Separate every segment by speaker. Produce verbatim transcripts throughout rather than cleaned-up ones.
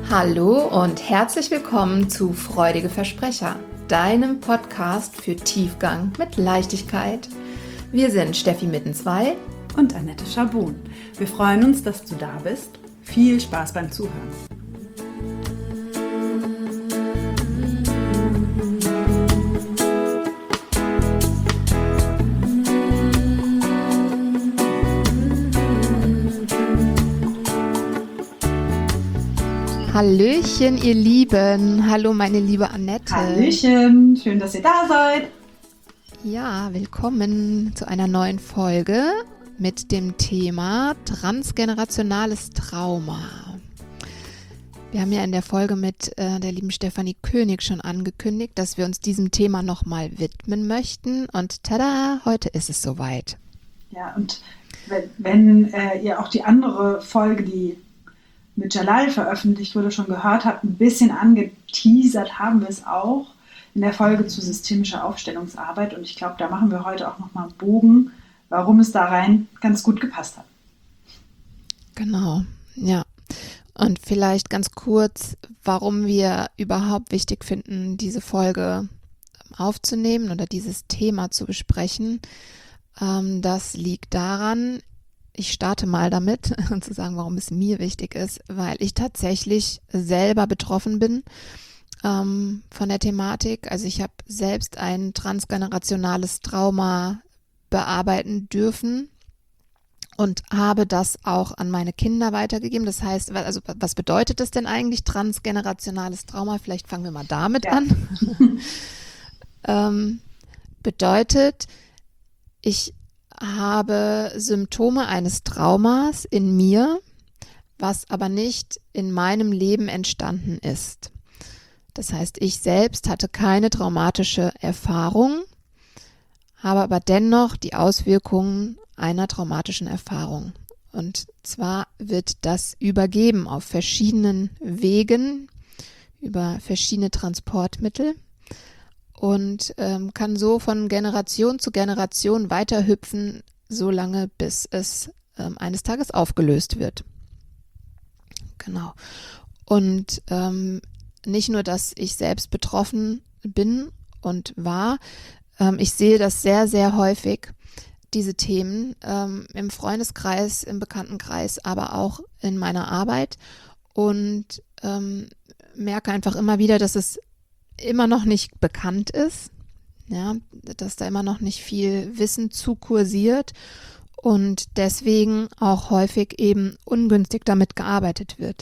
Speaker 1: Hallo und herzlich willkommen zu Freudige Versprecher, deinem Podcast für Tiefgang mit Leichtigkeit. Wir sind Steffi Mittenzweig
Speaker 2: und Annette Schabun. Wir freuen uns, dass du da bist. Viel Spaß beim Zuhören.
Speaker 1: Hallöchen, ihr Lieben. Hallo, meine liebe Annette.
Speaker 2: Hallöchen, schön, dass ihr da seid.
Speaker 1: Ja, willkommen zu einer neuen Folge mit dem Thema transgenerationales Trauma. Wir haben ja in der Folge mit äh, der lieben Stefanie König schon angekündigt, dass wir uns diesem Thema nochmal widmen möchten. Und tada, heute ist es soweit.
Speaker 2: Ja, und wenn, wenn äh, ihr auch die andere Folge, die mit Jalal veröffentlicht wurde, schon gehört habt, ein bisschen angeteasert haben wir es auch in der Folge zu systemischer Aufstellungsarbeit. Und ich glaube, da machen wir heute auch nochmal einen Bogen, warum es da rein ganz gut gepasst hat.
Speaker 1: Genau, ja. Und vielleicht ganz kurz, warum wir überhaupt wichtig finden, diese Folge aufzunehmen oder dieses Thema zu besprechen. Ähm, das liegt daran, ich starte mal damit und zu sagen, warum es mir wichtig ist, weil ich tatsächlich selber betroffen bin ähm, von der Thematik. Also ich habe selbst ein transgenerationales Trauma bearbeiten dürfen und habe das auch an meine Kinder weitergegeben. Das heißt, also was bedeutet das denn eigentlich, transgenerationales Trauma? Vielleicht fangen wir mal damit ja. an. ähm, bedeutet, ich habe Symptome eines Traumas in mir, was aber nicht in meinem Leben entstanden ist. Das heißt, ich selbst hatte keine traumatische Erfahrung, habe aber dennoch die Auswirkungen einer traumatischen Erfahrung. Und zwar wird das übergeben auf verschiedenen Wegen, über verschiedene Transportmittel. Und ähm, kann so von Generation zu Generation weiterhüpfen, solange bis es ähm, eines Tages aufgelöst wird. Genau. Und ähm, nicht nur, dass ich selbst betroffen bin und war, ähm, ich sehe das sehr, sehr häufig, diese Themen ähm, im Freundeskreis, im Bekanntenkreis, aber auch in meiner Arbeit und ähm, merke einfach immer wieder, dass es immer noch nicht bekannt ist, ja, dass da immer noch nicht viel Wissen zu kursiert und deswegen auch häufig eben ungünstig damit gearbeitet wird.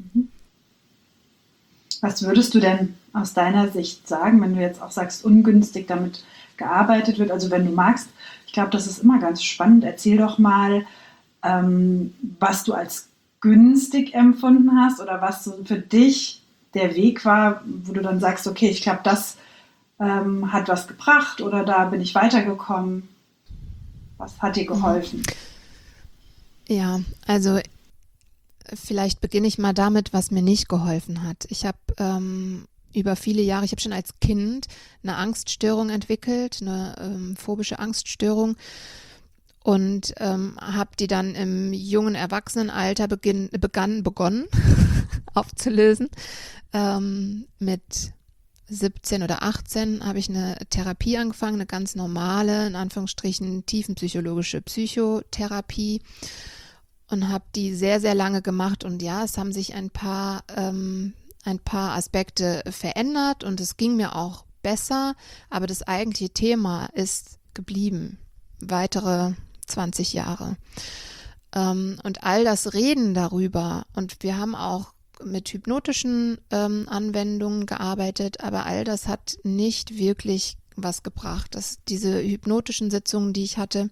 Speaker 2: Was würdest du denn aus deiner Sicht sagen, wenn du jetzt auch sagst, ungünstig damit gearbeitet wird? Also wenn du magst, ich glaube, das ist immer ganz spannend. Erzähl doch mal, ähm, was du als günstig empfunden hast oder was so für dich der Weg war, wo du dann sagst, okay, ich glaube, das ähm, hat was gebracht oder da bin ich weitergekommen. Was hat dir geholfen?
Speaker 1: Ja, also vielleicht beginne ich mal damit, was mir nicht geholfen hat. Ich habe ähm, über viele Jahre, ich habe schon als Kind eine Angststörung entwickelt, eine ähm, phobische Angststörung und ähm, habe die dann im jungen Erwachsenenalter beginn, begann, begonnen aufzulösen. Ähm, mit siebzehn oder achtzehn habe ich eine Therapie angefangen, eine ganz normale, in Anführungsstrichen tiefenpsychologische Psychotherapie und habe die sehr, sehr lange gemacht und ja, es haben sich ein paar, ähm, ein paar Aspekte verändert und es ging mir auch besser, aber das eigentliche Thema ist geblieben, weitere zwanzig Jahre. Ähm, und all das Reden darüber und wir haben auch mit hypnotischen ähm, Anwendungen gearbeitet, aber all das hat nicht wirklich was gebracht. Das, diese hypnotischen Sitzungen, die ich hatte,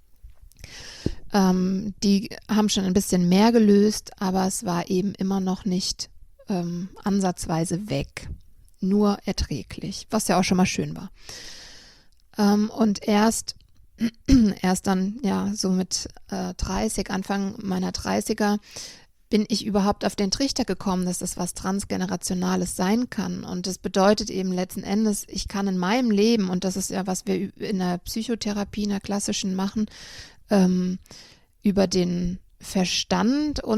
Speaker 1: ähm, die haben schon ein bisschen mehr gelöst, aber es war eben immer noch nicht ähm, ansatzweise weg, nur erträglich, was ja auch schon mal schön war. Ähm, und erst, erst dann, ja, so mit äh, dreißig, Anfang meiner dreißiger, bin ich überhaupt auf den Trichter gekommen, dass das was Transgenerationales sein kann. Und das bedeutet eben letzten Endes, ich kann in meinem Leben, und das ist ja, was wir in der Psychotherapie, in der klassischen machen, ähm, über den Verstand uns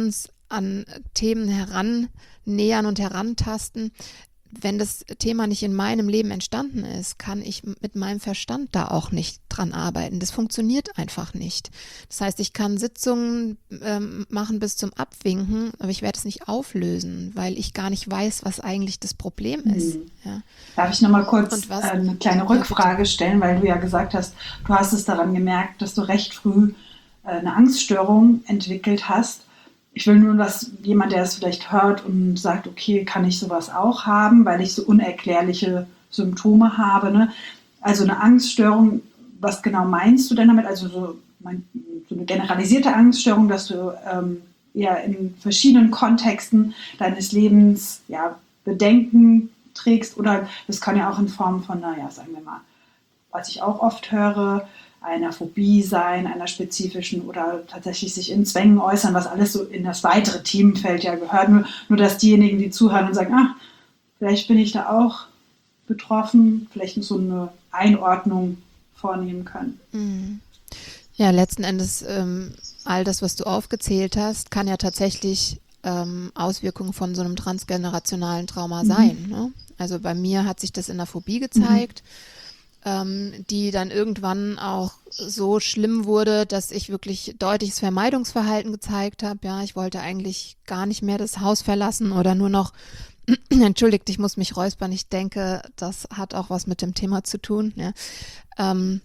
Speaker 1: an Themen herannähern und herantasten. Wenn das Thema nicht in meinem Leben entstanden ist, kann ich mit meinem Verstand da auch nicht dran arbeiten. Das funktioniert einfach nicht. Das heißt, ich kann Sitzungen ähm, machen bis zum Abwinken, aber ich werde es nicht auflösen, weil ich gar nicht weiß, was eigentlich das Problem ist.
Speaker 2: Mhm.
Speaker 1: Ja.
Speaker 2: Darf ich nochmal kurz
Speaker 1: was,
Speaker 2: äh, eine kleine Rückfrage stellen, weil du ja gesagt hast, du hast es daran gemerkt, dass du recht früh äh, eine Angststörung entwickelt hast. Ich will nur, dass jemand, der es vielleicht hört und sagt, okay, kann ich sowas auch haben, weil ich so unerklärliche Symptome habe. Ne? Also eine Angststörung, was genau meinst du denn damit? Also so, so eine generalisierte Angststörung, dass du ähm, eher in verschiedenen Kontexten deines Lebens ja, Bedenken trägst, oder das kann ja auch in Form von, naja, sagen wir mal, was ich auch oft höre, einer Phobie sein, einer spezifischen, oder tatsächlich sich in Zwängen äußern, was alles so in das weitere Themenfeld ja gehört. Nur, nur dass diejenigen, die zuhören und sagen, ah, vielleicht bin ich da auch betroffen, vielleicht so eine Einordnung vornehmen können.
Speaker 1: Ja, letzten Endes ähm, all das, was du aufgezählt hast, kann ja tatsächlich ähm, Auswirkungen von so einem transgenerationalen Trauma mhm. sein. Ne? Also bei mir hat sich das in der Phobie gezeigt, mhm. ähm, die dann irgendwann auch so schlimm wurde, dass ich wirklich deutliches Vermeidungsverhalten gezeigt habe. Ja, ich wollte eigentlich gar nicht mehr das Haus verlassen oder nur noch, entschuldigt, ich muss mich räuspern, ich denke, das hat auch was mit dem Thema zu tun. Ja, ähm,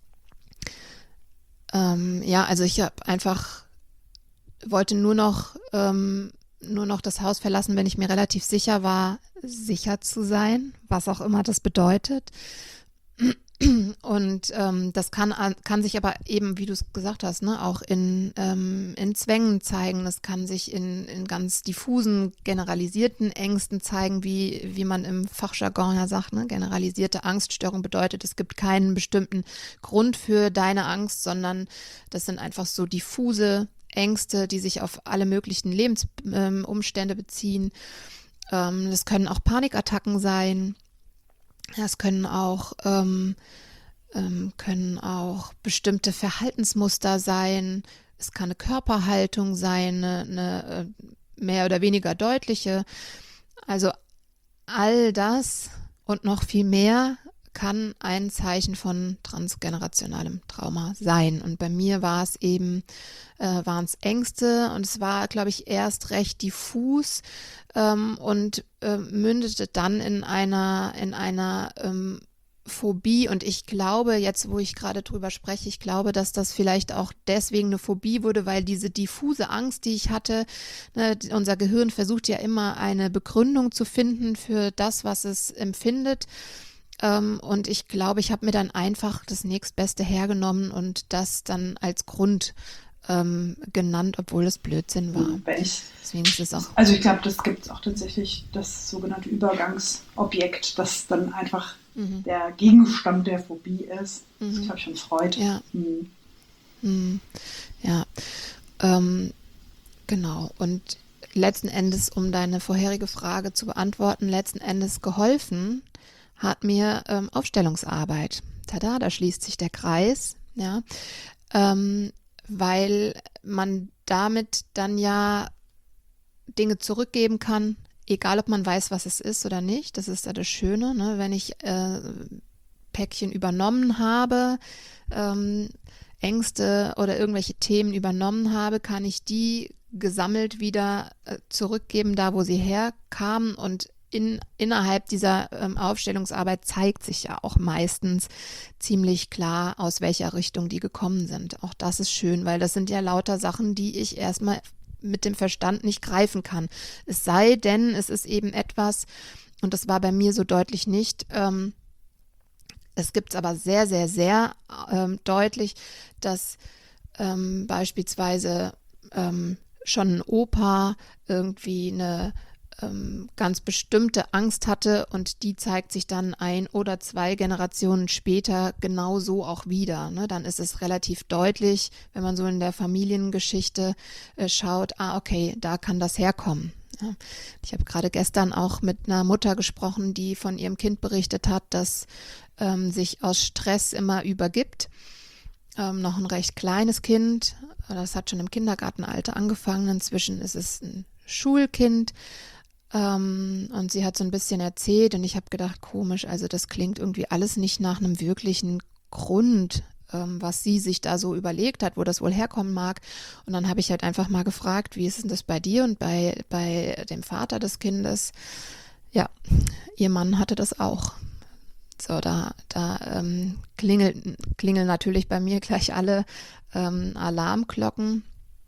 Speaker 1: ähm, ja also ich habe einfach, wollte nur noch, ähm, nur noch das Haus verlassen, wenn ich mir relativ sicher war, sicher zu sein, was auch immer das bedeutet. Und ähm, das kann, kann sich aber eben, wie du es gesagt hast, ne, auch in, ähm, in Zwängen zeigen. Das kann sich in, in ganz diffusen, generalisierten Ängsten zeigen, wie, wie man im Fachjargon ja sagt. Ne? Generalisierte Angststörung bedeutet, es gibt keinen bestimmten Grund für deine Angst, sondern das sind einfach so diffuse Ängste, die sich auf alle möglichen Lebensumstände ähm, beziehen. Ähm, das können auch Panikattacken sein. Es können auch, ähm, ähm, können auch bestimmte Verhaltensmuster sein. Es kann eine Körperhaltung sein, eine, eine mehr oder weniger deutliche. Also all das und noch viel mehr kann ein Zeichen von transgenerationalem Trauma sein. Und bei mir war es eben, äh, waren es Ängste, und es war, glaube ich, erst recht diffus ähm, und äh, mündete dann in einer, in einer ähm, Phobie. Und ich glaube, jetzt wo ich gerade drüber spreche, ich glaube, dass das vielleicht auch deswegen eine Phobie wurde, weil diese diffuse Angst, die ich hatte, ne, unser Gehirn versucht ja immer eine Begründung zu finden für das, was es empfindet. Um, und ich glaube, ich habe mir dann einfach das nächstbeste hergenommen und das dann als Grund ähm, genannt, obwohl es Blödsinn war.
Speaker 2: Wenn ich,
Speaker 1: Deswegen ist es auch.
Speaker 2: Also ich glaube, das gibt es auch tatsächlich, das sogenannte Übergangsobjekt, das dann einfach mhm. der Gegenstand der Phobie ist. Mhm. Das habe ich schon Freude.
Speaker 1: Ja. Mhm. Mhm. Ja. Ähm, genau. Und letzten Endes, um deine vorherige Frage zu beantworten, letzten Endes geholfen hat mir ähm, Aufstellungsarbeit. Tada, da schließt sich der Kreis, ja, ähm, weil man damit dann ja Dinge zurückgeben kann, egal ob man weiß, was es ist oder nicht. Das ist ja das Schöne, ne? Wenn ich äh, Päckchen übernommen habe, ähm, Ängste oder irgendwelche Themen übernommen habe, kann ich die gesammelt wieder äh, zurückgeben, da wo sie herkamen. Und In, innerhalb dieser ähm, Aufstellungsarbeit zeigt sich ja auch meistens ziemlich klar, aus welcher Richtung die gekommen sind. Auch das ist schön, weil das sind ja lauter Sachen, die ich erstmal mit dem Verstand nicht greifen kann. Es sei denn, es ist eben etwas, und das war bei mir so deutlich nicht, ähm, es gibt es aber sehr, sehr, sehr ähm, deutlich, dass ähm, beispielsweise ähm, schon ein Opa irgendwie eine ganz bestimmte Angst hatte, und die zeigt sich dann ein oder zwei Generationen später genauso auch wieder. Ne? Dann ist es relativ deutlich, wenn man so in der Familiengeschichte äh, schaut, ah okay, da kann das herkommen. Ja. Ich habe gerade gestern auch mit einer Mutter gesprochen, die von ihrem Kind berichtet hat, dass ähm, sich aus Stress immer übergibt. ähm, noch ein recht kleines Kind. Das hat schon im Kindergartenalter angefangen. Inzwischen ist es ein Schulkind. Ähm, und sie hat so ein bisschen erzählt und ich habe gedacht, komisch, also das klingt irgendwie alles nicht nach einem wirklichen Grund, ähm, was sie sich da so überlegt hat, wo das wohl herkommen mag. Und dann habe ich halt einfach mal gefragt, wie ist denn das bei dir und bei, bei dem Vater des Kindes? Ja, ihr Mann hatte das auch. So, da, da ähm, klingeln, klingeln natürlich bei mir gleich alle ähm, Alarmglocken.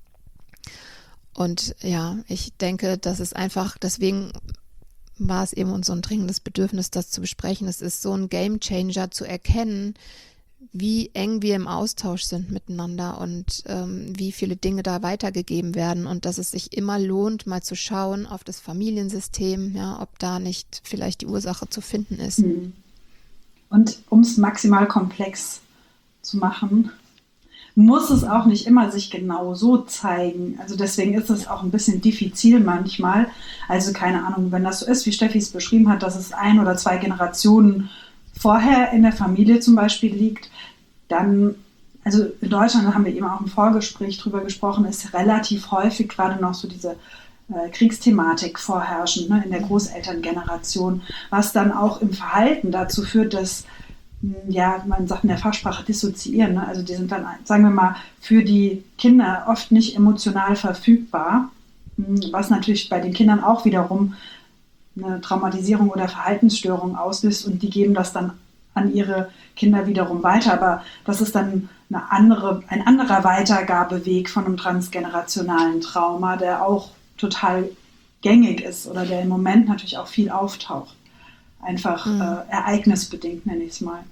Speaker 1: Und ja, ich denke, das ist einfach, deswegen war es eben uns so ein dringendes Bedürfnis, das zu besprechen. Es ist so ein Gamechanger zu erkennen, wie eng wir im Austausch sind miteinander und ähm, wie viele Dinge da weitergegeben werden und dass es sich immer lohnt, mal zu schauen auf das Familiensystem, ja, ob da nicht vielleicht die Ursache zu finden ist.
Speaker 2: Hm. Und um es maximal komplex zu machen, muss es auch nicht immer sich genau so zeigen. Also deswegen ist es auch ein bisschen diffizil manchmal. Also keine Ahnung, wenn das so ist, wie Steffi es beschrieben hat, dass es ein oder zwei Generationen vorher in der Familie zum Beispiel liegt, dann, also in Deutschland, da haben wir eben auch im Vorgespräch drüber gesprochen, ist relativ häufig gerade noch so diese äh, Kriegsthematik vorherrschend, ne, in der Großelterngeneration, was dann auch im Verhalten dazu führt, dass, ja, man sagt in der Fachsprache dissoziieren, ne? Also die sind dann, sagen wir mal, für die Kinder oft nicht emotional verfügbar, was natürlich bei den Kindern auch wiederum eine Traumatisierung oder Verhaltensstörung auslöst und die geben das dann an ihre Kinder wiederum weiter. Aber das ist dann eine andere, ein anderer Weitergabeweg von einem transgenerationalen Trauma, der auch total gängig ist oder der im Moment natürlich auch viel auftaucht. Einfach mhm. äh, ereignisbedingt, nenne ich es mal.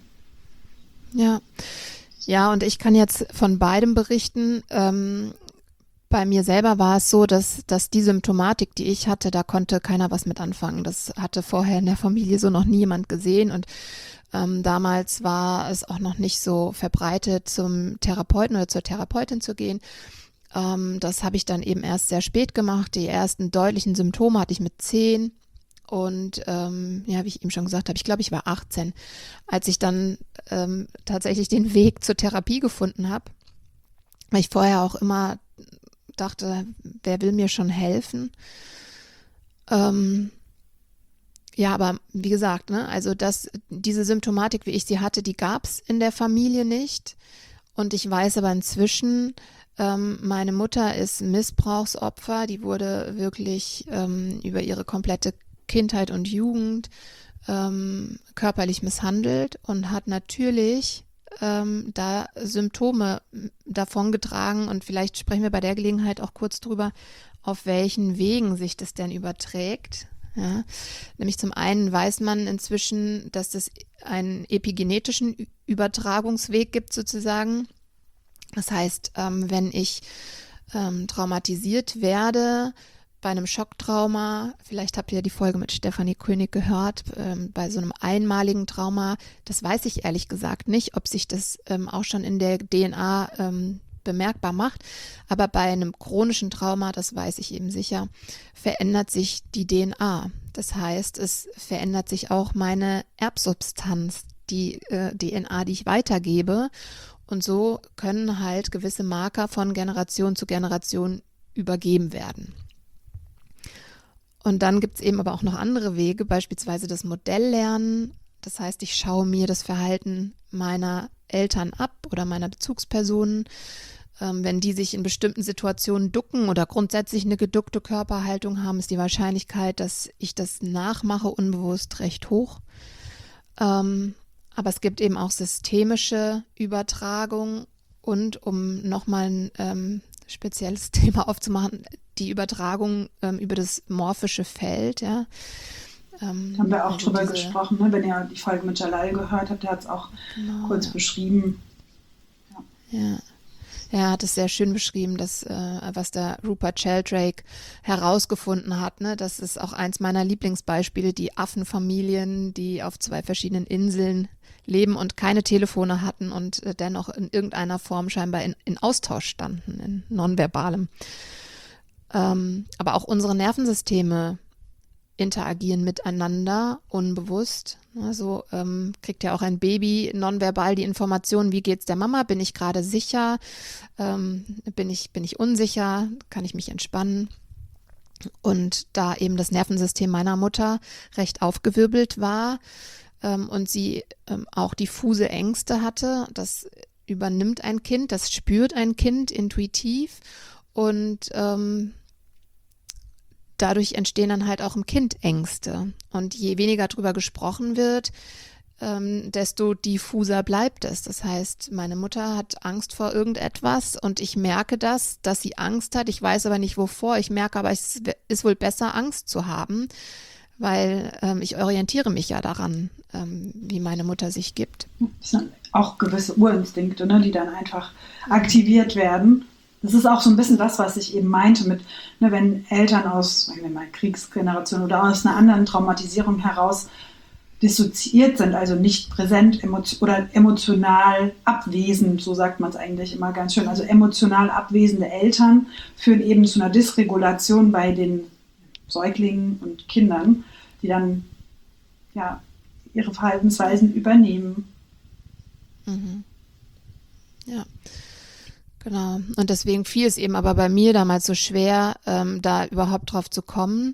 Speaker 1: Ja. Ja, und ich kann jetzt von beidem berichten. Ähm, bei mir selber war es so, dass, dass die Symptomatik, die ich hatte, da konnte keiner was mit anfangen. Das hatte vorher in der Familie so noch nie jemand gesehen und ähm, damals war es auch noch nicht so verbreitet, zum Therapeuten oder zur Therapeutin zu gehen. Ähm, das habe ich dann eben erst sehr spät gemacht. Die ersten deutlichen Symptome hatte ich mit zehn. Und ähm, ja, wie ich eben schon gesagt habe, ich glaube, ich war achtzehn, als ich dann ähm, tatsächlich den Weg zur Therapie gefunden habe, weil ich vorher auch immer dachte, wer will mir schon helfen? Ähm, ja, aber wie gesagt, ne, also das, diese Symptomatik, wie ich sie hatte, die gab es in der Familie nicht. Und ich weiß aber inzwischen, ähm, meine Mutter ist Missbrauchsopfer, die wurde wirklich ähm, über ihre komplette Kindheit und Jugend ähm, körperlich misshandelt und hat natürlich ähm, da Symptome davongetragen und vielleicht sprechen wir bei der Gelegenheit auch kurz drüber, auf welchen Wegen sich das denn überträgt. Ja, nämlich zum einen weiß man inzwischen, dass es einen epigenetischen Übertragungsweg gibt sozusagen. Das heißt, ähm, wenn ich ähm, traumatisiert werde, bei einem Schocktrauma, vielleicht habt ihr die Folge mit Stefanie König gehört, ähm, bei so einem einmaligen Trauma, das weiß ich ehrlich gesagt nicht, ob sich das ähm, auch schon in der D N A ähm, bemerkbar macht, aber bei einem chronischen Trauma, das weiß ich eben sicher, verändert sich die D N A. Das heißt, es verändert sich auch meine Erbsubstanz, die äh, D N A, die ich weitergebe und so können halt gewisse Marker von Generation zu Generation übergeben werden. Und dann gibt es eben aber auch noch andere Wege, beispielsweise das Modelllernen. Das heißt, ich schaue mir das Verhalten meiner Eltern ab oder meiner Bezugspersonen. Ähm, wenn die sich in bestimmten Situationen ducken oder grundsätzlich eine geduckte Körperhaltung haben, ist die Wahrscheinlichkeit, dass ich das nachmache, unbewusst recht hoch. Ähm, aber es gibt eben auch systemische Übertragung und um nochmal ein ähm, spezielles Thema aufzumachen, die Übertragung ähm, über das morphische Feld, ja. Ähm,
Speaker 2: haben wir auch
Speaker 1: also
Speaker 2: drüber
Speaker 1: diese,
Speaker 2: gesprochen, ne? Wenn ihr die Folge mit Jalal gehört habt, der hat es auch
Speaker 1: genau,
Speaker 2: kurz
Speaker 1: ja.
Speaker 2: beschrieben.
Speaker 1: Ja. ja. Er hat es sehr schön beschrieben, dass, äh, was der Rupert Sheldrake herausgefunden hat. Ne? Das ist auch eins meiner Lieblingsbeispiele, die Affenfamilien, die auf zwei verschiedenen Inseln leben und keine Telefone hatten und äh, dennoch in irgendeiner Form scheinbar in, in Austausch standen, in nonverbalem. Ähm, aber auch unsere Nervensysteme interagieren miteinander, unbewusst. Also ähm, kriegt ja auch ein Baby nonverbal die Information, wie geht's der Mama? Bin ich gerade sicher? Ähm, bin ich, bin ich unsicher? Kann ich mich entspannen? Und da eben das Nervensystem meiner Mutter recht aufgewirbelt war ähm, und sie ähm, auch diffuse Ängste hatte, das übernimmt ein Kind, das spürt ein Kind intuitiv und ähm, dadurch entstehen dann halt auch im Kind Ängste. Und je weniger drüber gesprochen wird, ähm, desto diffuser bleibt es. Das heißt, meine Mutter hat Angst vor irgendetwas und ich merke das, dass sie Angst hat. Ich weiß aber nicht wovor. Ich merke aber, es ist wohl besser, Angst zu haben, weil ähm, ich orientiere mich ja daran, ähm, wie meine Mutter sich gibt.
Speaker 2: Das sind auch gewisse Urinstinkte, ne, die dann einfach aktiviert werden. Das ist auch so ein bisschen das, was ich eben meinte mit, ne, wenn Eltern aus, sagen wir mal, Kriegsgeneration oder aus einer anderen Traumatisierung heraus dissoziiert sind, also nicht präsent emotio- oder emotional abwesend, so sagt man es eigentlich immer ganz schön. Also emotional abwesende Eltern führen eben zu einer Dysregulation bei den Säuglingen und Kindern, die dann ja ihre Verhaltensweisen übernehmen.
Speaker 1: Mhm. Ja. Genau. Und deswegen fiel es eben aber bei mir damals so schwer, ähm, da überhaupt drauf zu kommen,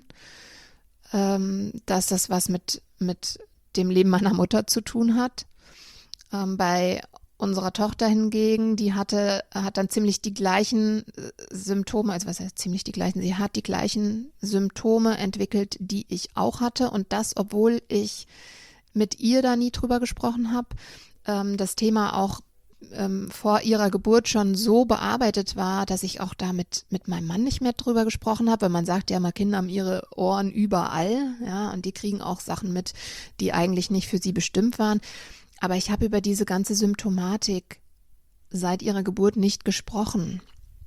Speaker 1: ähm, dass das was mit, mit dem Leben meiner Mutter zu tun hat. Ähm, bei unserer Tochter hingegen, die hatte, hat dann ziemlich die gleichen äh, Symptome, also was heißt ziemlich die gleichen, sie hat die gleichen Symptome entwickelt, die ich auch hatte und das, obwohl ich mit ihr da nie drüber gesprochen habe, ähm, das Thema auch Ähm, vor ihrer Geburt schon so bearbeitet war, dass ich auch da mit, mit meinem Mann nicht mehr drüber gesprochen habe, weil man sagt ja immer, Kinder haben ihre Ohren überall, ja, und die kriegen auch Sachen mit, die eigentlich nicht für sie bestimmt waren. Aber ich habe über diese ganze Symptomatik seit ihrer Geburt nicht gesprochen.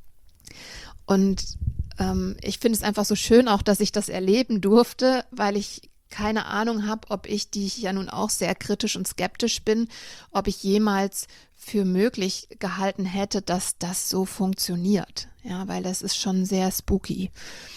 Speaker 1: Und ähm, ich finde es einfach so schön auch, dass ich das erleben durfte, weil ich keine Ahnung habe, ob ich, die ich ja nun auch sehr kritisch und skeptisch bin, ob ich jemals für möglich gehalten hätte, dass das so funktioniert. Ja, weil das ist schon sehr spooky.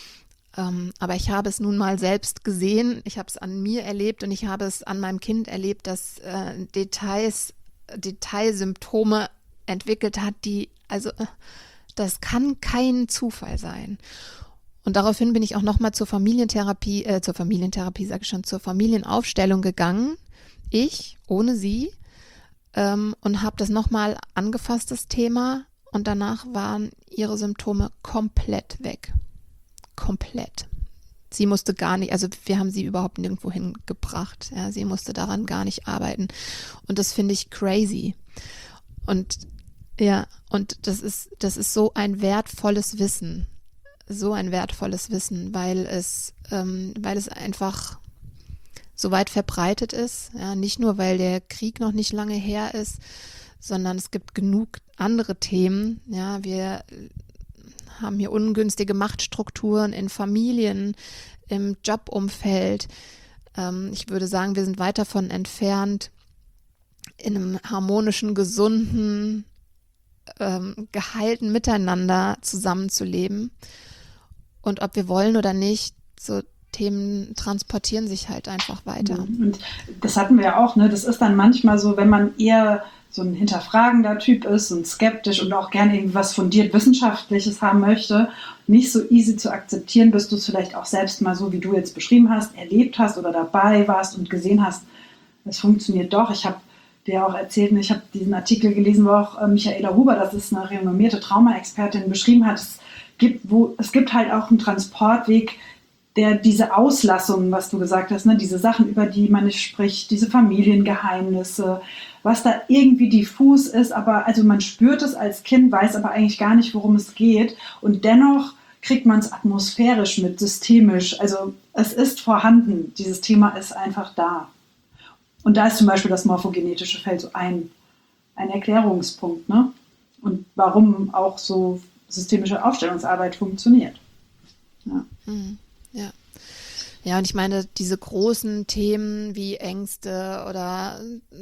Speaker 1: Ähm, aber ich habe es nun mal selbst gesehen, ich habe es an mir erlebt und ich habe es an meinem Kind erlebt, dass äh, Details, Detailsymptome entwickelt hat, die, also äh, das kann kein Zufall sein. Und daraufhin bin ich auch nochmal zur Familientherapie, äh, zur Familientherapie, sage ich schon, zur Familienaufstellung gegangen. Ich, ohne sie, ähm, und habe das nochmal angefasst, das Thema. Und danach waren ihre Symptome komplett weg. Komplett. Sie musste gar nicht, also wir haben sie überhaupt nirgendwo hingebracht. Ja, sie musste daran gar nicht arbeiten. Und das finde ich crazy. Und ja, und das ist, das ist so ein wertvolles Wissen. So ein wertvolles Wissen, weil es, ähm, weil es einfach so weit verbreitet ist. Ja, nicht nur, weil der Krieg noch nicht lange her ist, sondern es gibt genug andere Themen. Ja, wir haben hier ungünstige Machtstrukturen in Familien, im Jobumfeld. Ähm, ich würde sagen, wir sind weit davon entfernt, in einem harmonischen, gesunden, ähm, geheilten Miteinander zusammenzuleben. Und ob wir wollen oder nicht, so Themen transportieren sich halt einfach weiter.
Speaker 2: Und das hatten wir ja auch, ne? Das ist dann manchmal so, wenn man eher so ein hinterfragender Typ ist und skeptisch und auch gerne irgendwas fundiert Wissenschaftliches haben möchte, nicht so easy zu akzeptieren, bis du es vielleicht auch selbst mal so, wie du jetzt beschrieben hast, erlebt hast oder dabei warst und gesehen hast, es funktioniert doch. Ich habe dir auch erzählt, ich habe diesen Artikel gelesen, wo auch äh, Michaela Huber, das ist eine renommierte Traumaexpertin, beschrieben hat, es gibt, wo, es gibt halt auch einen Transportweg, der diese Auslassungen, was du gesagt hast, ne, diese Sachen, über die man nicht spricht, diese Familiengeheimnisse, was da irgendwie diffus ist, aber also man spürt es als Kind, weiß aber eigentlich gar nicht, worum es geht und dennoch kriegt man es atmosphärisch mit, systemisch, also es ist vorhanden, dieses Thema ist einfach da. Und da ist zum Beispiel das morphogenetische Feld so ein, ein Erklärungspunkt, ne? Und warum auch so systemische Aufstellungsarbeit funktioniert. Ja.
Speaker 1: Mhm. Ja. Ja, und ich meine, diese großen Themen wie Ängste oder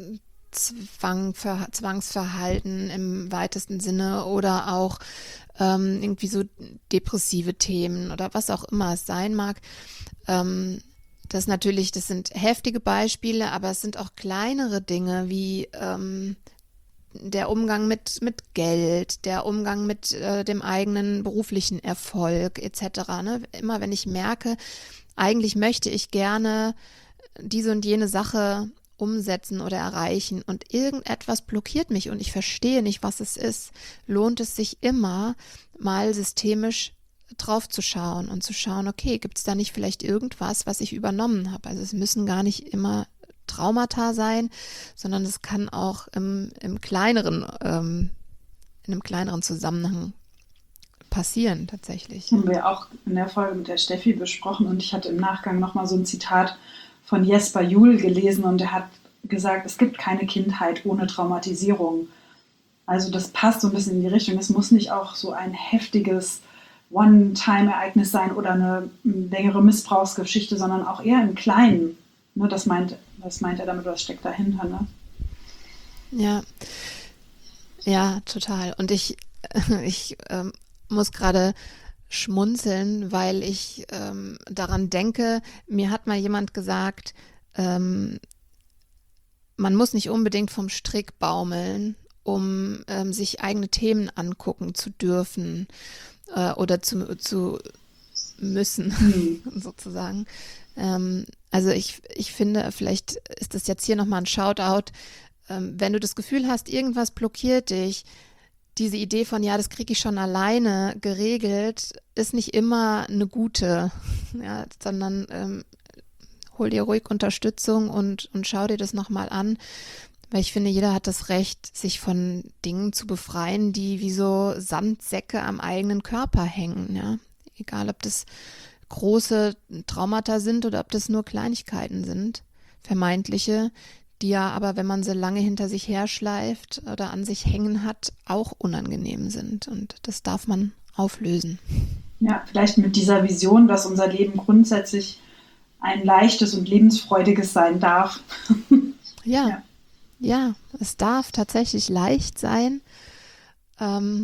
Speaker 1: Zwang, Ver, Zwangsverhalten im weitesten Sinne oder auch ähm, irgendwie so depressive Themen oder was auch immer es sein mag, ähm, das natürlich, das sind heftige Beispiele, aber es sind auch kleinere Dinge wie ähm, der Umgang mit, mit Geld, der Umgang mit äh, dem eigenen beruflichen Erfolg et cetera. Ne? Immer wenn ich merke, eigentlich möchte ich gerne diese und jene Sache umsetzen oder erreichen und irgendetwas blockiert mich und ich verstehe nicht, was es ist, lohnt es sich immer, mal systemisch drauf zu schauen und zu schauen, okay, gibt es da nicht vielleicht irgendwas, was ich übernommen habe? Also es müssen gar nicht immer Traumata sein, sondern es kann auch im, im kleineren, ähm, in einem kleineren Zusammenhang passieren tatsächlich.
Speaker 2: Haben wir auch in der Folge mit der Steffi besprochen und ich hatte im Nachgang nochmal so ein Zitat von Jesper Juhl gelesen und er hat gesagt, es gibt keine Kindheit ohne Traumatisierung. Also das passt so ein bisschen in die Richtung. Es muss nicht auch so ein heftiges One-Time-Ereignis sein oder eine längere Missbrauchsgeschichte, sondern auch eher im Kleinen. Ne, das meint, das meint er damit, was steckt dahinter. Ne?
Speaker 1: Ja, ja, total. Und ich, ich ähm, muss gerade schmunzeln, weil ich ähm, daran denke, mir hat mal jemand gesagt, ähm, man muss nicht unbedingt vom Strick baumeln, um ähm, sich eigene Themen angucken zu dürfen äh, oder zu, zu müssen,
Speaker 2: Hm.
Speaker 1: sozusagen. Ähm, also ich, ich finde, vielleicht ist das jetzt hier nochmal ein Shoutout, ähm, wenn du das Gefühl hast, irgendwas blockiert dich, diese Idee von, ja, das kriege ich schon alleine geregelt, ist nicht immer eine gute, ja, sondern ähm, hol dir ruhig Unterstützung und, und schau dir das nochmal an, weil ich finde, jeder hat das Recht, sich von Dingen zu befreien, die wie so Sandsäcke am eigenen Körper hängen, ja, egal ob das große Traumata sind oder ob das nur Kleinigkeiten sind, vermeintliche, die ja aber, wenn man sie lange hinter sich herschleift oder an sich hängen hat, auch unangenehm sind. Und das darf man auflösen.
Speaker 2: Ja, vielleicht mit dieser Vision, dass unser Leben grundsätzlich ein leichtes und lebensfreudiges sein darf.
Speaker 1: Ja, ja, ja, es darf tatsächlich leicht sein. Ähm,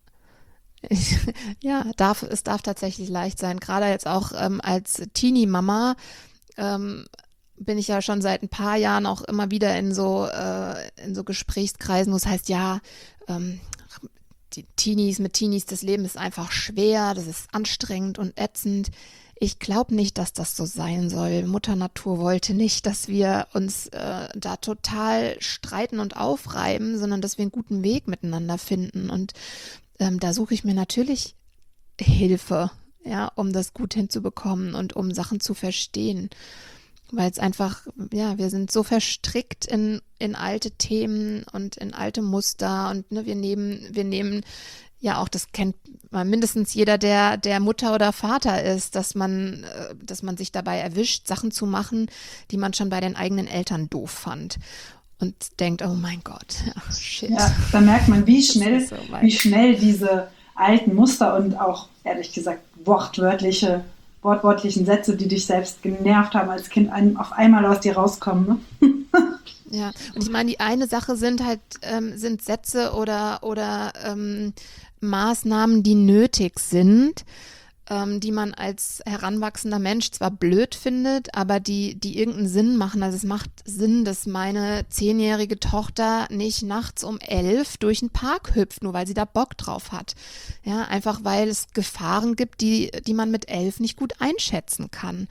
Speaker 1: ich, ja, darf, es darf tatsächlich leicht sein. Gerade jetzt auch ähm, als Teenie-Mama ähm, bin ich ja schon seit ein paar Jahren auch immer wieder in so, äh, in so Gesprächskreisen, wo es heißt, ja, ähm, die Teenies, mit Teenies, das Leben ist einfach schwer, das ist anstrengend und ätzend. Ich glaube nicht, dass das so sein soll. Mutter Natur wollte nicht, dass wir uns äh, da total streiten und aufreiben, sondern dass wir einen guten Weg miteinander finden. Und ähm, da suche ich mir natürlich Hilfe, ja, um das gut hinzubekommen und um Sachen zu verstehen. Weil es einfach, ja, wir sind so verstrickt in, in alte Themen und in alte Muster und ne, wir nehmen, wir nehmen, ja auch, das kennt mal mindestens jeder, der, der Mutter oder Vater ist, dass man, äh, dass man sich dabei erwischt, Sachen zu machen, die man schon bei den eigenen Eltern doof fand. Und denkt, oh mein Gott, ja, shit.
Speaker 2: Ja, da merkt man, wie schnell,
Speaker 1: so
Speaker 2: wie schnell diese alten Muster und auch, ehrlich gesagt, wortwörtliche wortwörtlichen Sätze, die dich selbst genervt haben als Kind, ein, auf einmal aus dir rauskommen. Ne?
Speaker 1: Ja, und ich meine, die eine Sache sind halt, ähm, sind Sätze oder, oder ähm, Maßnahmen, die nötig sind, ähm, die man als heranwachsender Mensch zwar blöd findet, aber die, die irgendeinen Sinn machen. Also es macht Sinn, dass meine zehnjährige Tochter nicht nachts um elf durch den Park hüpft, nur weil sie da Bock drauf hat. Ja, einfach weil es Gefahren gibt, die, die man mit elf nicht gut einschätzen kann.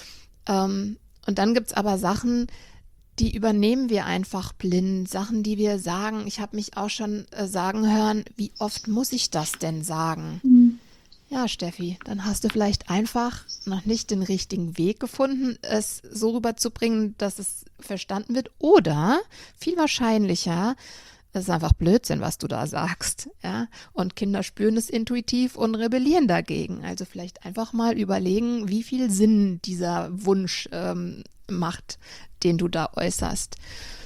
Speaker 1: Ähm, und dann gibt's aber Sachen, die übernehmen wir einfach blind. Sachen, die wir sagen. Ich habe mich auch schon äh, sagen hören, wie oft muss ich das denn sagen?
Speaker 2: Mhm.
Speaker 1: Ja, Steffi, dann hast du vielleicht einfach noch nicht den richtigen Weg gefunden, es so rüberzubringen, dass es verstanden wird. Oder, viel wahrscheinlicher, es ist einfach Blödsinn, was du da sagst. Ja? Und Kinder spüren es intuitiv und rebellieren dagegen. Also vielleicht einfach mal überlegen, wie viel Sinn dieser Wunsch ähm, macht, den du da äußerst.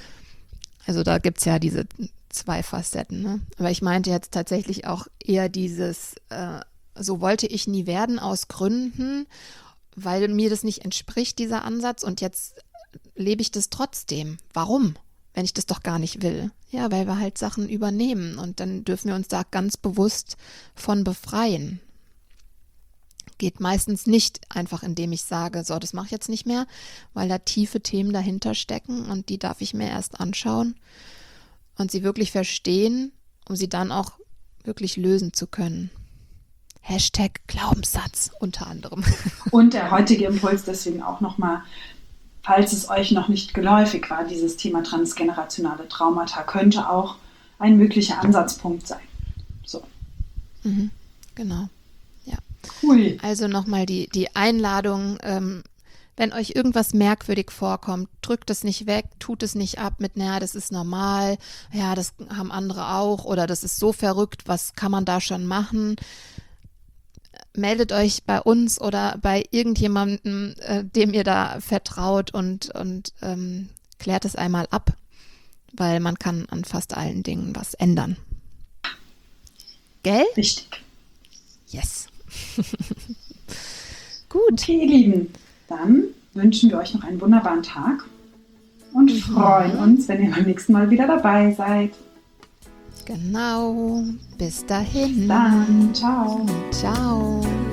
Speaker 1: Also da gibt es ja diese zwei Facetten. Ne? Aber ich meinte jetzt tatsächlich auch eher dieses äh, so wollte ich nie werden aus Gründen, weil mir das nicht entspricht, dieser Ansatz. Und jetzt lebe ich das trotzdem. Warum? Wenn ich das doch gar nicht will. Ja, weil wir halt Sachen übernehmen. Und dann dürfen wir uns da ganz bewusst von befreien. geht meistens nicht einfach, indem ich sage, so, das mache ich jetzt nicht mehr, weil da tiefe Themen dahinter stecken und die darf ich mir erst anschauen und sie wirklich verstehen, um sie dann auch wirklich lösen zu können. Hashtag Glaubenssatz unter anderem.
Speaker 2: Und der heutige Impuls deswegen auch nochmal, falls es euch noch nicht geläufig war, dieses Thema transgenerationale Traumata könnte auch ein möglicher Ansatzpunkt sein. So.
Speaker 1: Mhm, genau. Ja.
Speaker 2: Cool.
Speaker 1: Also nochmal die, die Einladung, ähm, wenn euch irgendwas merkwürdig vorkommt, drückt es nicht weg, tut es nicht ab mit, naja, das ist normal, ja, das haben andere auch oder das ist so verrückt, was kann man da schon machen? Meldet euch bei uns oder bei irgendjemandem, äh, dem ihr da vertraut und, und ähm, klärt es einmal ab, weil man kann an fast allen Dingen was ändern. Gell?
Speaker 2: Richtig.
Speaker 1: Yes. Gut.
Speaker 2: Okay, ihr Lieben, dann wünschen wir euch noch einen wunderbaren Tag und
Speaker 1: Mhm.
Speaker 2: freuen uns, wenn ihr beim nächsten Mal wieder dabei seid.
Speaker 1: Genau. Bis dahin.
Speaker 2: Dann, ciao.
Speaker 1: Ciao.